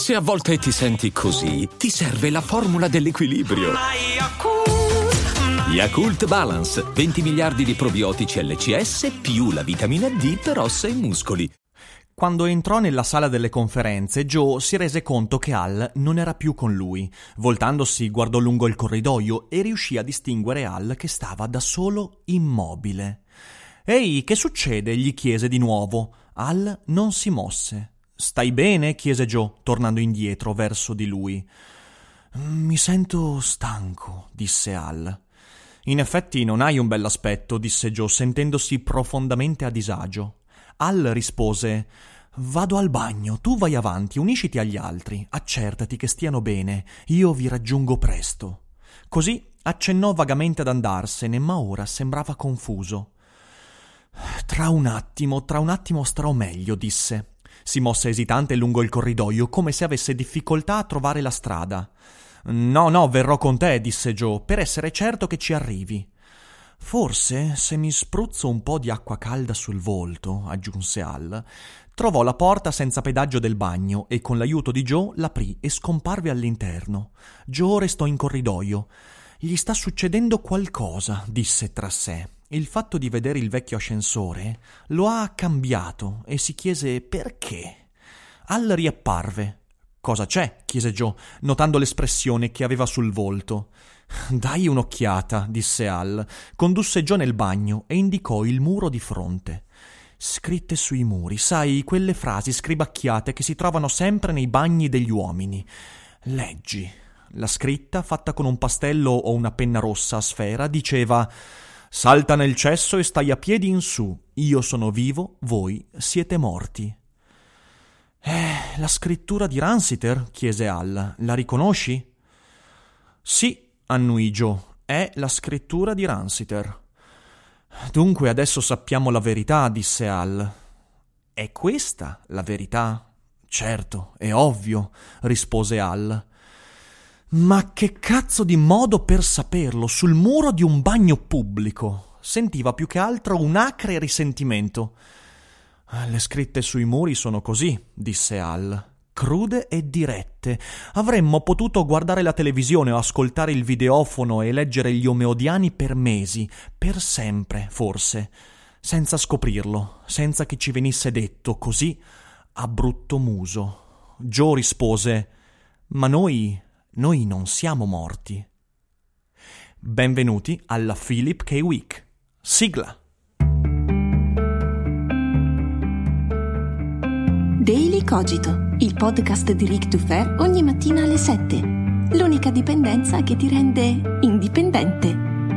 Se a volte ti senti così, ti serve la formula dell'equilibrio. Yakult Balance, 20 miliardi di probiotici LCS più la vitamina D per ossa e muscoli. Quando entrò nella sala delle conferenze, Joe si rese conto che Al non era più con lui. Voltandosi, guardò lungo il corridoio e riuscì a distinguere Al che stava da solo immobile. «Ehi, che succede?» gli chiese di nuovo. Al non si mosse. «Stai bene?» chiese Joe, tornando indietro verso di lui. «Mi sento stanco», disse Al. «In effetti non hai un bell'aspetto», disse Joe, sentendosi profondamente a disagio. Al rispose: «Vado al bagno, tu vai avanti, unisciti agli altri, accertati che stiano bene, io vi raggiungo presto». Così accennò vagamente ad andarsene, ma ora sembrava confuso. Tra un attimo starò meglio», disse. Si mosse esitante lungo il corridoio, come se avesse difficoltà a trovare la strada. No, verrò con te», disse Joe, «per essere certo che ci arrivi». «Forse, se mi spruzzo un po' di acqua calda sul volto», aggiunse Al. Trovò la porta senza pedaggio del bagno e con l'aiuto di Joe l'aprì e scomparve all'interno. Joe restò in corridoio. «Gli sta succedendo qualcosa», disse tra sé. Il fatto di vedere il vecchio ascensore lo ha cambiato e si chiese perché. Al riapparve. «Cosa c'è?» chiese Joe, notando l'espressione che aveva sul volto. «Dai un'occhiata», disse Al. Condusse Joe nel bagno e indicò il muro di fronte. «Scritte sui muri, sai, quelle frasi scribacchiate che si trovano sempre nei bagni degli uomini. Leggi». La scritta, fatta con un pastello o una penna rossa a sfera, diceva: «Salta nel cesso e stai a piedi in su. Io sono vivo, voi siete morti». La scrittura di Ransiter?» chiese Al. «La riconosci?» «Sì», annui Joe, «è la scrittura di Ransiter». «Dunque adesso sappiamo la verità», disse Al. «È questa la verità?» «Certo, è ovvio», rispose Al. «Ma che cazzo di modo per saperlo sul muro di un bagno pubblico?» Sentiva più che altro un acre risentimento. «Le scritte sui muri sono così», disse Al. «Crude e dirette. Avremmo potuto guardare la televisione o ascoltare il videofono e leggere gli omeodiani per mesi, per sempre, forse, senza scoprirlo, senza che ci venisse detto così a brutto muso». Joe rispose: «Ma noi non siamo morti». Benvenuti alla Philip K. Week. Sigla. Daily Cogito, il podcast di Ric Dufer ogni mattina alle 7. L'unica dipendenza che ti rende indipendente.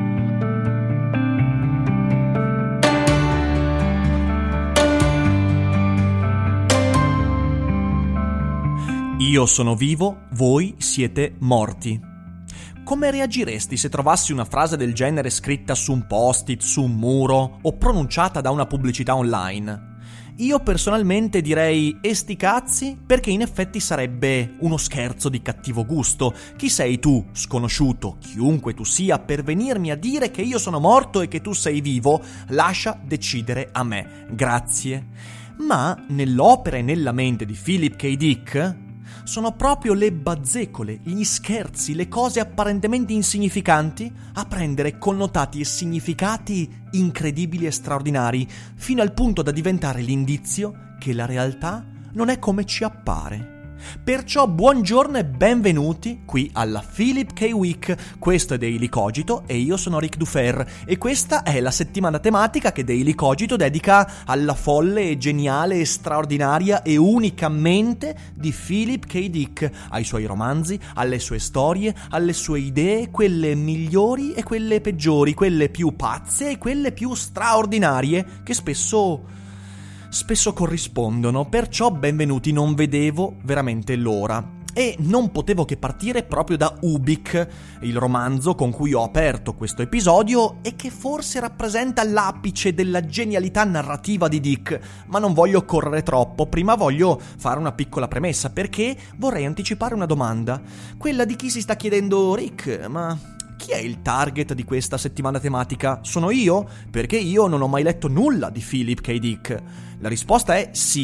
Io sono vivo, voi siete morti. Come reagiresti se trovassi una frase del genere scritta su un post-it, su un muro o pronunciata da una pubblicità online? Io personalmente direi "e sti cazzi", perché in effetti sarebbe uno scherzo di cattivo gusto. Chi sei tu, sconosciuto, chiunque tu sia, per venirmi a dire che io sono morto e che tu sei vivo? Lascia decidere a me, grazie. Ma nell'opera e nella mente di Philip K. Dick sono proprio le bazzecole, gli scherzi, le cose apparentemente insignificanti a prendere connotati e significati incredibili e straordinari, fino al punto da diventare l'indizio che la realtà non è come ci appare. Perciò buongiorno e benvenuti qui alla Philip K. Week. Questo è Daily Cogito e io sono Ric Dufer e questa è la settimana tematica che Daily Cogito dedica alla folle e geniale e straordinaria e unica mente di Philip K. Dick, ai suoi romanzi, alle sue storie, alle sue idee, quelle migliori e quelle peggiori, quelle più pazze e quelle più straordinarie, che spesso corrispondono. Perciò benvenuti, non vedevo veramente l'ora. E non potevo che partire proprio da Ubik, il romanzo con cui ho aperto questo episodio e che forse rappresenta l'apice della genialità narrativa di Dick. Ma non voglio correre troppo, prima voglio fare una piccola premessa, perché vorrei anticipare una domanda, quella di chi si sta chiedendo: Rick, ma chi è il target di questa settimana tematica? Sono io? Perché io non ho mai letto nulla di Philip K. Dick. La risposta è sì,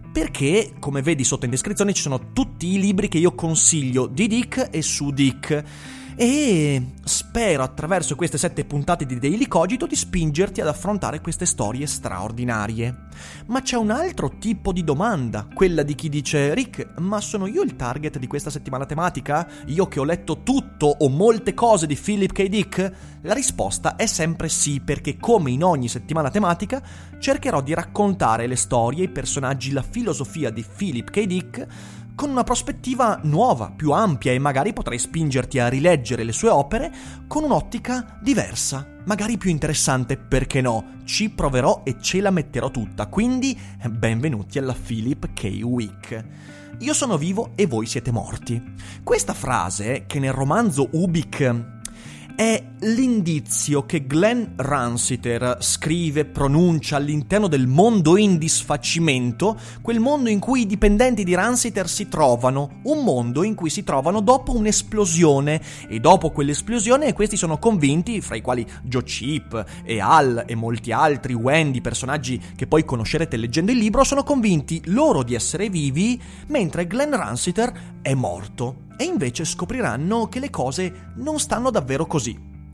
Perché, come vedi sotto in descrizione, ci sono tutti i libri che io consiglio di Dick e su Dick. E spero attraverso queste 7 puntate di Daily Cogito di spingerti ad affrontare queste storie straordinarie. Ma c'è un altro tipo di domanda, quella di chi dice: Rick, ma sono io il target di questa settimana tematica? Io che ho letto tutto o molte cose di Philip K. Dick? La risposta è sempre sì, perché come in ogni settimana tematica cercherò di raccontare le storie, i personaggi, la filosofia di Philip K. Dick con una prospettiva nuova, più ampia, e magari potrei spingerti a rileggere le sue opere con un'ottica diversa, magari più interessante, perché no? Ci proverò e ce la metterò tutta, quindi benvenuti alla Philip K. Week. Io sono vivo e voi siete morti. Questa frase, che nel romanzo Ubik è l'indizio che Glenn Ransiter scrive, pronuncia all'interno del mondo in disfacimento, quel mondo in cui i dipendenti di Ransiter si trovano, un mondo in cui si trovano dopo un'esplosione, e dopo quell'esplosione questi sono convinti, fra i quali Joe Chip e Al e molti altri, Wendy, personaggi che poi conoscerete leggendo il libro, sono convinti loro di essere vivi, mentre Glenn Ransiter è morto. E invece scopriranno che le cose non stanno davvero così.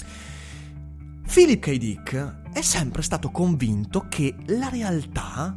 Philip K. Dick è sempre stato convinto che la realtà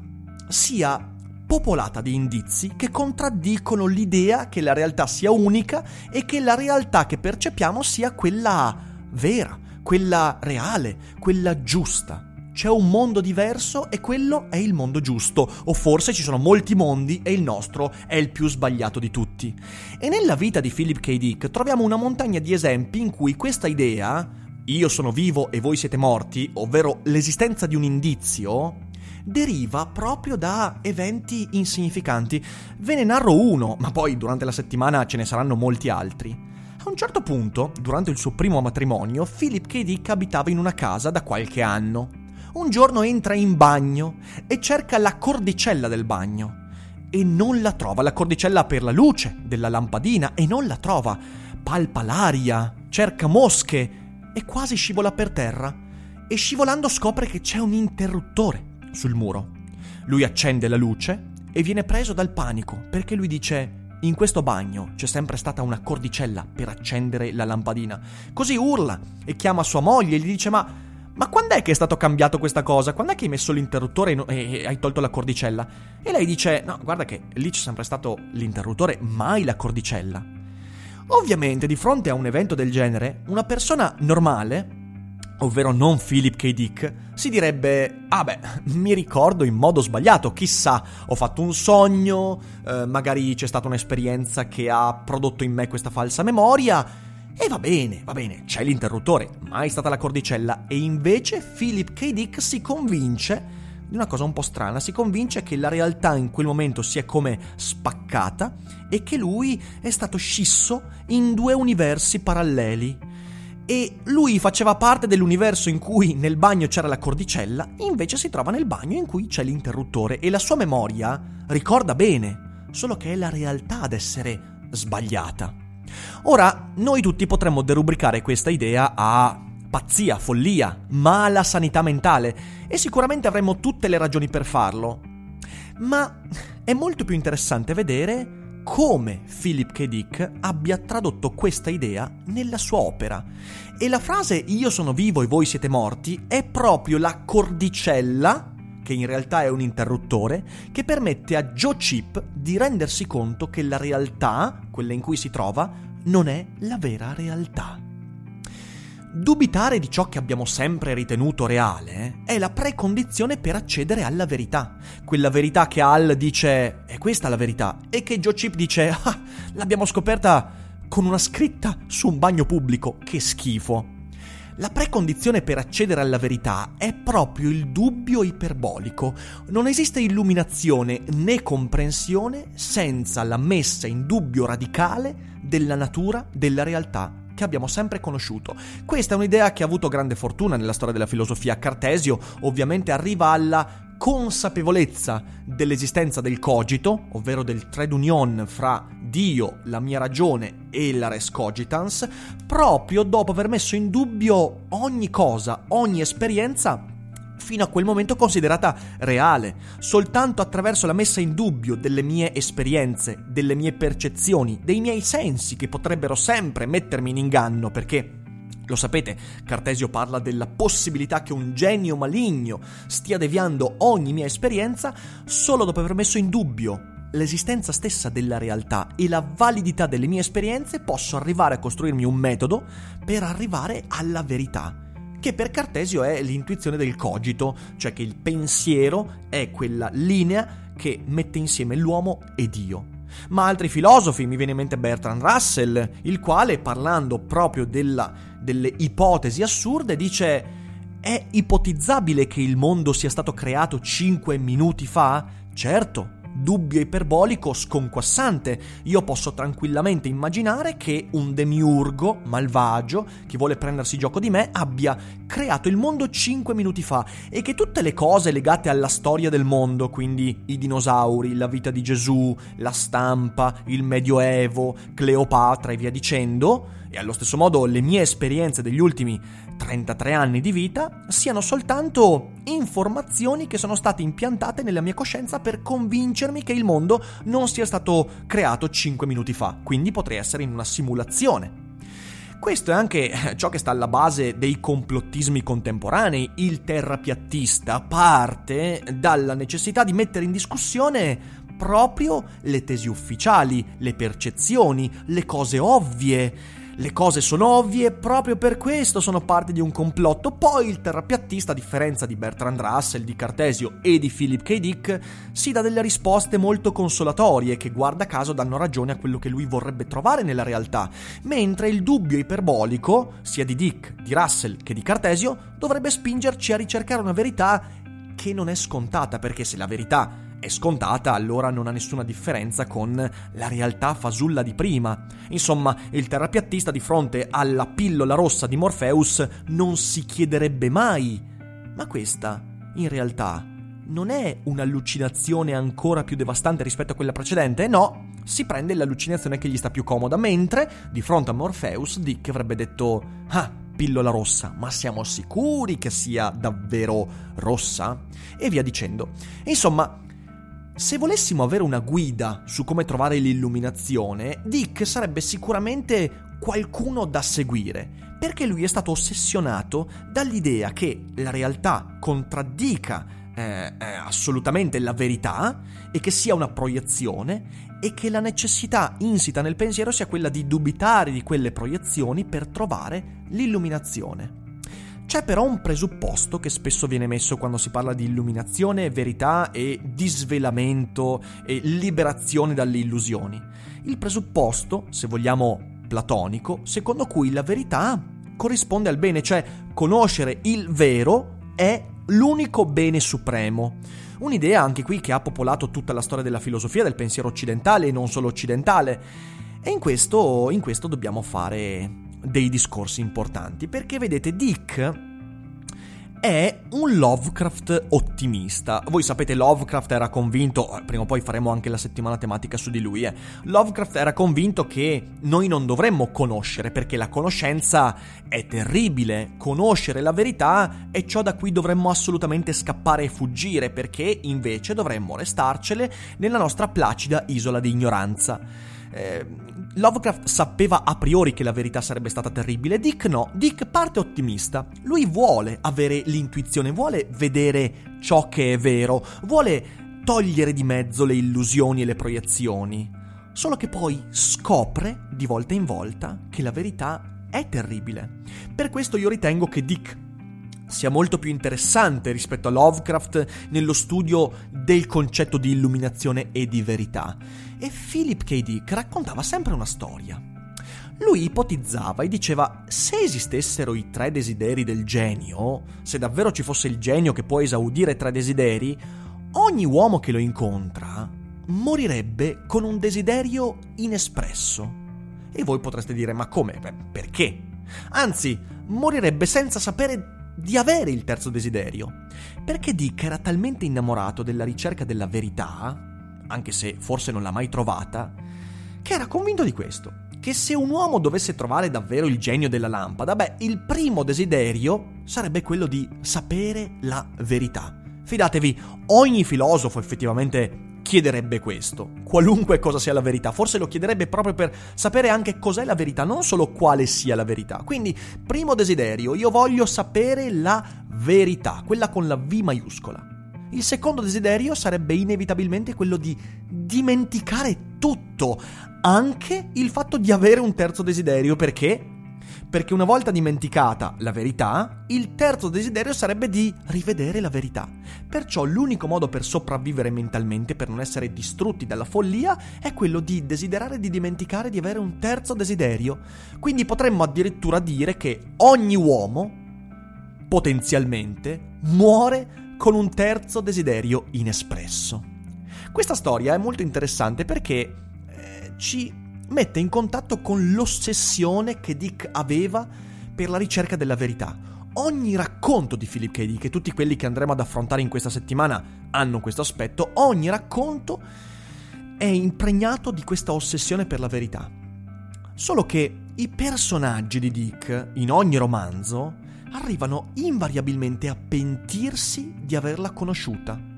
sia popolata di indizi che contraddicono l'idea che la realtà sia unica e che la realtà che percepiamo sia quella vera, quella reale, quella giusta. C'è un mondo diverso e quello è il mondo giusto, o forse ci sono molti mondi e il nostro è il più sbagliato di tutti. E nella vita di Philip K. Dick troviamo una montagna di esempi in cui questa idea, io sono vivo e voi siete morti, ovvero l'esistenza di un indizio, deriva proprio da eventi insignificanti. Ve ne narro uno, ma poi durante la settimana ce ne saranno molti altri. A un certo punto, durante il suo primo matrimonio, Philip K. Dick abitava in una casa da qualche anno. Un giorno entra in bagno e cerca la cordicella del bagno e non la trova, la cordicella per la luce della lampadina, e non la trova. Palpa l'aria, cerca mosche e quasi scivola per terra, e scivolando scopre che c'è un interruttore sul muro. Lui accende la luce e viene preso dal panico, perché lui dice: in questo bagno c'è sempre stata una cordicella per accendere la lampadina. Così urla e chiama sua moglie e gli dice: ma quando è che è stato cambiato questa cosa? Quando è che hai messo l'interruttore e hai tolto la cordicella? E lei dice: no, guarda che lì c'è sempre stato l'interruttore, mai la cordicella. Ovviamente, di fronte a un evento del genere, una persona normale, ovvero non Philip K. Dick, si direbbe: ah beh, mi ricordo in modo sbagliato, chissà, ho fatto un sogno, magari c'è stata un'esperienza che ha prodotto in me questa falsa memoria. E va bene, c'è l'interruttore, mai stata la cordicella. E invece Philip K. Dick si convince di una cosa un po' strana, si convince che la realtà in quel momento si è come spaccata e che lui è stato scisso in 2 universi paralleli. E lui faceva parte dell'universo in cui nel bagno c'era la cordicella, invece si trova nel bagno in cui c'è l'interruttore, e la sua memoria ricorda bene, solo che è la realtà ad essere sbagliata. Ora, noi tutti potremmo derubricare questa idea a pazzia, follia, mala sanità mentale, e sicuramente avremmo tutte le ragioni per farlo. Ma è molto più interessante vedere come Philip K. Dick abbia tradotto questa idea nella sua opera. E la frase "io sono vivo e voi siete morti" è proprio la cordicella, che in realtà è un interruttore, che permette a Joe Chip di rendersi conto che la realtà, quella in cui si trova, non è la vera realtà. Dubitare di ciò che abbiamo sempre ritenuto reale è la precondizione per accedere alla verità. Quella verità che Al dice "è questa la verità" e che Joe Chip dice "ah, l'abbiamo scoperta con una scritta su un bagno pubblico, che schifo". La precondizione per accedere alla verità è proprio il dubbio iperbolico. Non esiste illuminazione né comprensione senza la messa in dubbio radicale della natura della realtà che abbiamo sempre conosciuto. Questa è un'idea che ha avuto grande fortuna nella storia della filosofia. Cartesio ovviamente arriva alla consapevolezza dell'esistenza del cogito, ovvero del trade union fra Dio, la mia ragione e la res cogitans, proprio dopo aver messo in dubbio ogni cosa, ogni esperienza fino a quel momento considerata reale. Soltanto attraverso la messa in dubbio delle mie esperienze, delle mie percezioni, dei miei sensi che potrebbero sempre mettermi in inganno, perché lo sapete, Cartesio parla della possibilità che un genio maligno stia deviando ogni mia esperienza. Solo dopo aver messo in dubbio l'esistenza stessa della realtà e la validità delle mie esperienze posso arrivare a costruirmi un metodo per arrivare alla verità, che per Cartesio è l'intuizione del cogito, cioè che il pensiero è quella linea che mette insieme l'uomo e Dio. Ma altri filosofi, mi viene in mente Bertrand Russell, il quale, parlando proprio delle ipotesi assurde, dice: è ipotizzabile che il mondo sia stato creato 5 minuti fa? Certo, dubbio iperbolico sconquassante. Io posso tranquillamente immaginare che un demiurgo malvagio che vuole prendersi gioco di me abbia creato il mondo 5 minuti fa e che tutte le cose legate alla storia del mondo, quindi i dinosauri, la vita di Gesù, la stampa, il Medioevo, Cleopatra e via dicendo, e allo stesso modo le mie esperienze degli ultimi 33 anni di vita, siano soltanto informazioni che sono state impiantate nella mia coscienza per convincermi che il mondo non sia stato creato 5 minuti fa, quindi potrei essere in una simulazione. Questo è anche ciò che sta alla base dei complottismi contemporanei. Il terrapiattista parte dalla necessità di mettere in discussione proprio le tesi ufficiali, le percezioni, le cose ovvie. Le cose sono ovvie, proprio per questo sono parte di un complotto. Poi il terrapiattista, a differenza di Bertrand Russell, di Cartesio e di Philip K. Dick, si dà delle risposte molto consolatorie che, guarda caso, danno ragione a quello che lui vorrebbe trovare nella realtà, mentre il dubbio iperbolico, sia di Dick, di Russell che di Cartesio, dovrebbe spingerci a ricercare una verità che non è scontata, perché se la verità è scontata, allora non ha nessuna differenza con la realtà fasulla di prima. Insomma, il terrapiattista di fronte alla pillola rossa di Morpheus non si chiederebbe mai: ma questa, in realtà, non è un'allucinazione ancora più devastante rispetto a quella precedente? No, si prende l'allucinazione che gli sta più comoda, mentre, di fronte a Morpheus, Dick avrebbe detto: ah, pillola rossa, ma siamo sicuri che sia davvero rossa? E via dicendo. Insomma, se volessimo avere una guida su come trovare l'illuminazione, Dick sarebbe sicuramente qualcuno da seguire, perché lui è stato ossessionato dall'idea che la realtà contraddica assolutamente la verità e che sia una proiezione, e che la necessità insita nel pensiero sia quella di dubitare di quelle proiezioni per trovare l'illuminazione. C'è però un presupposto che spesso viene messo quando si parla di illuminazione, verità e disvelamento e liberazione dalle illusioni. Il presupposto, se vogliamo platonico, secondo cui la verità corrisponde al bene, cioè conoscere il vero è l'unico bene supremo. Un'idea anche qui che ha popolato tutta la storia della filosofia, del pensiero occidentale e non solo occidentale. E in questo dobbiamo fare dei discorsi importanti, perché vedete, Dick è un Lovecraft ottimista. Voi sapete, Lovecraft era convinto, prima o poi faremo anche la settimana tematica su di lui, Lovecraft era convinto che noi non dovremmo conoscere, perché la conoscenza è terribile. Conoscere la verità è ciò da cui dovremmo assolutamente scappare e fuggire, perché invece dovremmo restarcene nella nostra placida isola di ignoranza. Lovecraft sapeva a priori che la verità sarebbe stata terribile. Dick no, Dick parte ottimista. Lui vuole avere l'intuizione, vuole vedere ciò che è vero, vuole togliere di mezzo le illusioni e le proiezioni. Solo che poi scopre di volta in volta che la verità è terribile. Per questo io ritengo che Dick sia molto più interessante rispetto a Lovecraft nello studio del concetto di illuminazione e di verità. E Philip K. Dick raccontava sempre una storia. Lui ipotizzava e diceva: se esistessero i 3 desideri del genio, se davvero ci fosse il genio che può esaudire 3 desideri, ogni uomo che lo incontra morirebbe con un desiderio inespresso. E voi potreste dire: ma come? Perché? Anzi, morirebbe senza sapere di avere il terzo desiderio, perché Dick era talmente innamorato della ricerca della verità, anche se forse non l'ha mai trovata, che era convinto di questo, che se un uomo dovesse trovare davvero il genio della lampada, il primo desiderio sarebbe quello di sapere la verità. Fidatevi, ogni filosofo effettivamente chiederebbe questo, qualunque cosa sia la verità, forse lo chiederebbe proprio per sapere anche cos'è la verità, non solo quale sia la verità. Quindi, primo desiderio, io voglio sapere la verità, quella con la V maiuscola. Il secondo desiderio sarebbe inevitabilmente quello di dimenticare tutto, anche il fatto di avere un terzo desiderio, perché? Perché una volta dimenticata la verità, il terzo desiderio sarebbe di rivedere la verità. Perciò l'unico modo per sopravvivere mentalmente, per non essere distrutti dalla follia, è quello di desiderare di dimenticare di avere un terzo desiderio. Quindi potremmo addirittura dire che ogni uomo, potenzialmente, muore con un terzo desiderio inespresso. Questa storia è molto interessante perché ci mette in contatto con l'ossessione che Dick aveva per la ricerca della verità. Ogni racconto di Philip K. Dick, e tutti quelli che andremo ad affrontare in questa settimana hanno questo aspetto, ogni racconto è impregnato di questa ossessione per la verità. Solo che i personaggi di Dick, in ogni romanzo, arrivano invariabilmente a pentirsi di averla conosciuta.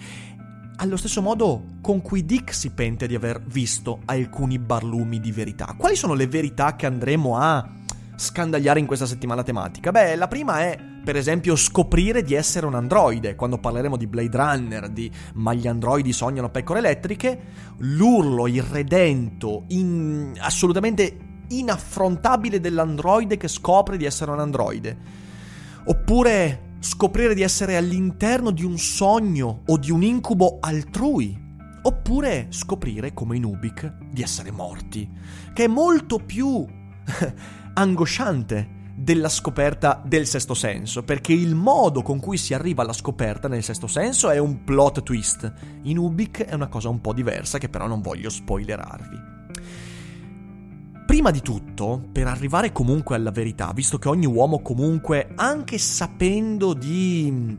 Allo stesso modo con cui Dick si pente di aver visto alcuni barlumi di verità. Quali sono le verità che andremo a scandagliare in questa settimana tematica? La prima è, per esempio, scoprire di essere un androide. Quando parleremo di Blade Runner, ma gli androidi sognano pecore elettriche, l'urlo irredento, assolutamente inaffrontabile dell'androide che scopre di essere un androide. Oppure scoprire di essere all'interno di un sogno o di un incubo altrui, oppure scoprire, come in Ubik, di essere morti, che è molto più angosciante della scoperta del sesto senso, perché il modo con cui si arriva alla scoperta nel sesto senso è un plot twist. In Ubik è una cosa un po' diversa, che però non voglio spoilerarvi. Prima di tutto, per arrivare comunque alla verità, visto che ogni uomo comunque, anche sapendo di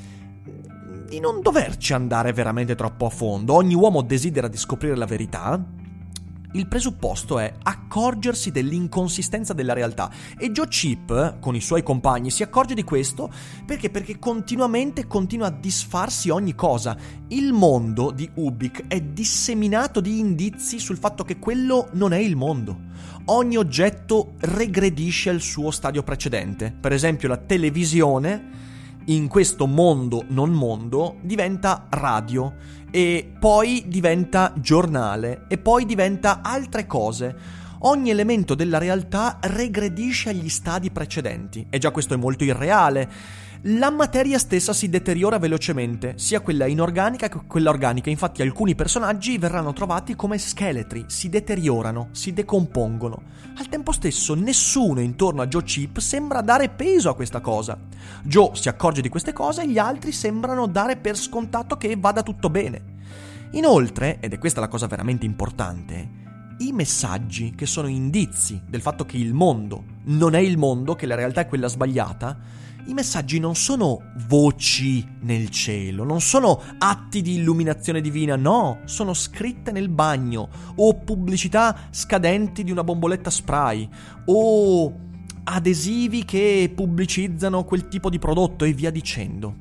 non doverci andare veramente troppo a fondo, ogni uomo desidera di scoprire la verità, il presupposto è accorgersi dell'inconsistenza della realtà. E Joe Chip, con i suoi compagni, si accorge di questo perché continuamente continua a disfarsi ogni cosa. Il mondo di Ubik è disseminato di indizi sul fatto che quello non è il mondo. Ogni oggetto regredisce al suo stadio precedente. Per esempio, la televisione in questo mondo non mondo diventa radio, e poi diventa giornale, e poi diventa altre cose. Ogni elemento della realtà regredisce agli stadi precedenti, e già questo è molto irreale. La materia stessa si deteriora velocemente, sia quella inorganica che quella organica. Infatti alcuni personaggi verranno trovati come scheletri, si deteriorano, si decompongono. Al tempo stesso nessuno intorno a Joe Chip sembra dare peso a questa cosa. Joe si accorge di queste cose e gli altri sembrano dare per scontato che vada tutto bene. Inoltre, ed è questa la cosa veramente importante, i messaggi che sono indizi del fatto che il mondo non è il mondo, che la realtà è quella sbagliata, i messaggi non sono voci nel cielo, non sono atti di illuminazione divina, no, sono scritte nel bagno, o pubblicità scadenti di una bomboletta spray, o adesivi che pubblicizzano quel tipo di prodotto e via dicendo.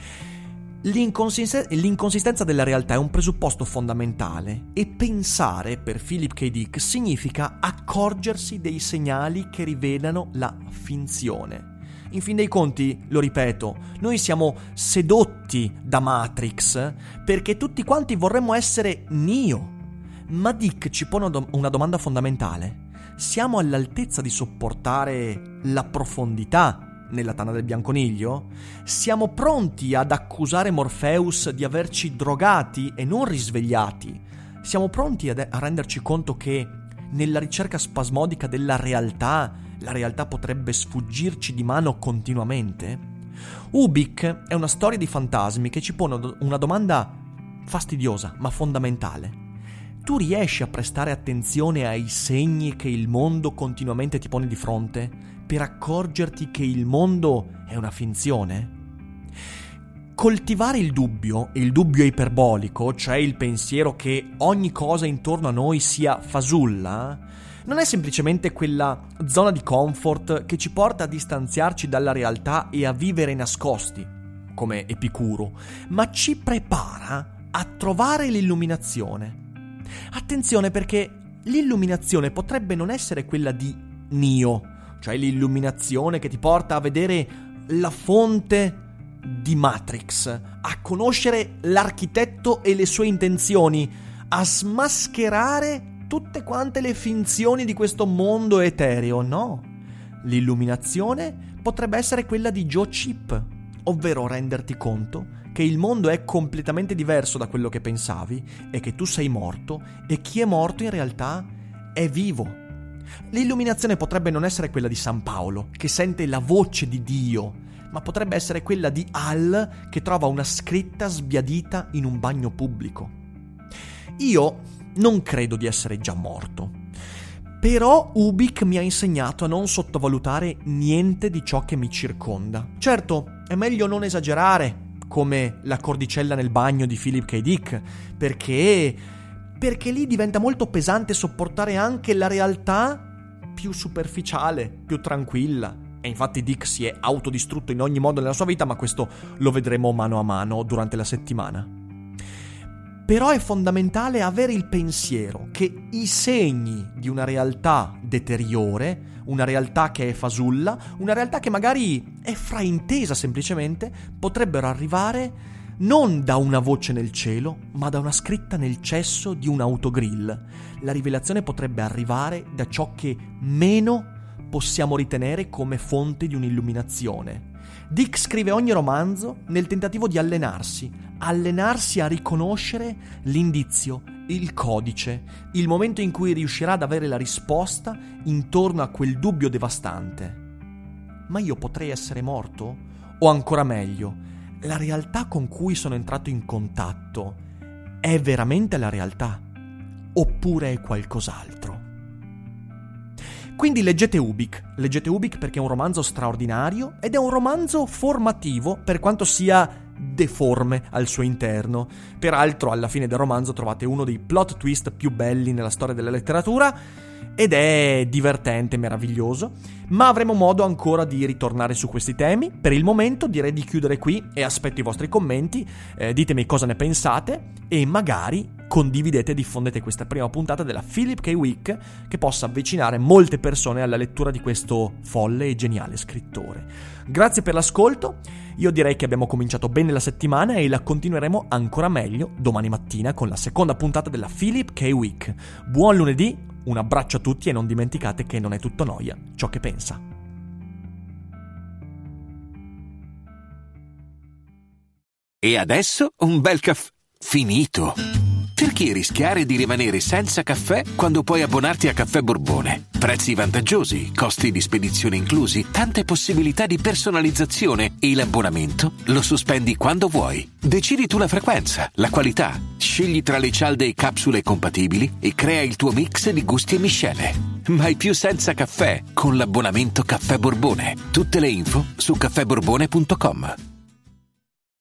L'inconsistenza della realtà è un presupposto fondamentale, e pensare per Philip K. Dick significa accorgersi dei segnali che rivelano la finzione. In fin dei conti, lo ripeto, noi siamo sedotti da Matrix perché tutti quanti vorremmo essere Neo. Ma Dick ci pone una domanda fondamentale. Siamo all'altezza di sopportare la profondità nella tana del bianconiglio? Siamo pronti ad accusare Morpheus di averci drogati e non risvegliati? Siamo pronti a renderci conto che nella ricerca spasmodica della realtà, la realtà potrebbe sfuggirci di mano continuamente? Ubik è una storia di fantasmi che ci pone una domanda fastidiosa ma fondamentale. Tu riesci a prestare attenzione ai segni che il mondo continuamente ti pone di fronte per accorgerti che il mondo è una finzione? Coltivare il dubbio, e il dubbio iperbolico, cioè il pensiero che ogni cosa intorno a noi sia fasulla, non è semplicemente quella zona di comfort che ci porta a distanziarci dalla realtà e a vivere nascosti, come Epicuro, ma ci prepara a trovare l'illuminazione. Attenzione, perché l'illuminazione potrebbe non essere quella di Neo, cioè l'illuminazione che ti porta a vedere la fonte di Matrix, a conoscere l'architetto e le sue intenzioni, a smascherare tutte quante le finzioni di questo mondo etereo. No, l'illuminazione potrebbe essere quella di Joe Chip, ovvero renderti conto che il mondo è completamente diverso da quello che pensavi e che tu sei morto e chi è morto in realtà è vivo. L'illuminazione potrebbe non essere quella di San Paolo, che sente la voce di Dio, ma potrebbe essere quella di Al, che trova una scritta sbiadita in un bagno pubblico. Io non credo di essere già morto, però Ubik mi ha insegnato a non sottovalutare niente di ciò che mi circonda. Certo, è meglio non esagerare, come la cordicella nel bagno di Philip K. Dick, perché lì diventa molto pesante sopportare anche la realtà più superficiale, più tranquilla. E infatti Dick si è autodistrutto in ogni modo nella sua vita, ma questo lo vedremo mano a mano durante la settimana. Però è fondamentale avere il pensiero che i segni di una realtà deteriore, una realtà che è fasulla, una realtà che magari è fraintesa semplicemente, potrebbero arrivare non da una voce nel cielo, ma da una scritta nel cesso di un autogrill. La rivelazione potrebbe arrivare da ciò che meno possiamo ritenere come fonte di un'illuminazione. Dick scrive ogni romanzo nel tentativo di allenarsi a riconoscere l'indizio, il codice, il momento in cui riuscirà ad avere la risposta intorno a quel dubbio devastante. Ma io potrei essere morto? O ancora meglio, la realtà con cui sono entrato in contatto è veramente la realtà? Oppure è qualcos'altro? Quindi leggete Ubik perché è un romanzo straordinario ed è un romanzo formativo per quanto sia deforme al suo interno. Peraltro alla fine del romanzo trovate uno dei plot twist più belli nella storia della letteratura ed è divertente, meraviglioso, ma avremo modo ancora di ritornare su questi temi. Per il momento direi di chiudere qui e aspetto i vostri commenti, ditemi cosa ne pensate e magari condividete e diffondete questa prima puntata della Philip K. Week che possa avvicinare molte persone alla lettura di questo folle e geniale scrittore. Grazie per l'ascolto, io direi che abbiamo cominciato bene la settimana e la continueremo ancora meglio domani mattina con la seconda puntata della Philip K. Week. Buon lunedì, un abbraccio a tutti e non dimenticate che non è tutto noia ciò che pensa. E adesso un bel caffè finito. Perché rischiare di rimanere senza caffè quando puoi abbonarti a Caffè Borbone? Prezzi vantaggiosi, costi di spedizione inclusi, tante possibilità di personalizzazione e l'abbonamento lo sospendi quando vuoi. Decidi tu la frequenza, la qualità, scegli tra le cialde e capsule compatibili e crea il tuo mix di gusti e miscele. Mai più senza caffè con l'abbonamento Caffè Borbone. Tutte le info su caffèborbone.com.